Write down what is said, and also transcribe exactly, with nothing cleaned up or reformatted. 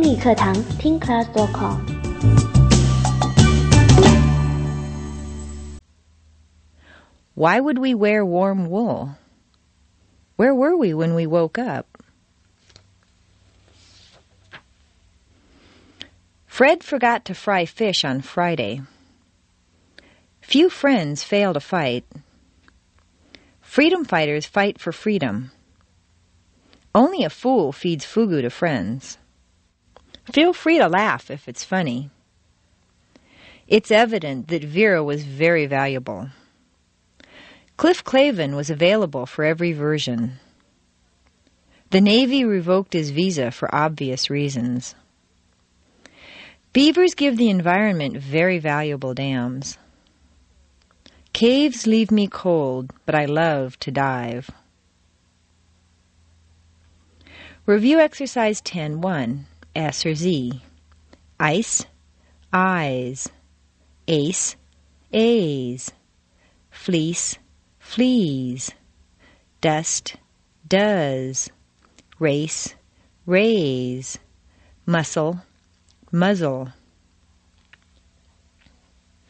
英语课堂听 class dot com。 Why would we wear warm wool? Where were we when we woke up? Fred forgot to fry fish on Friday. Few friends fail to fight. Freedom fighters fight for freedom. Only a fool feeds fugu to friends. Feel free to laugh if it's funny. It's evident that Vera was very valuable. Cliff Clavin was available for every version. The Navy revoked his visa for obvious reasons. Beavers give the environment very valuable dams. Caves leave me cold, but I love to dive. Review exercise ten one, S or Z. Ice, eyes. Ace, A's. Fleece, fleas. Dust, does. Race, raise. Muscle, muzzle.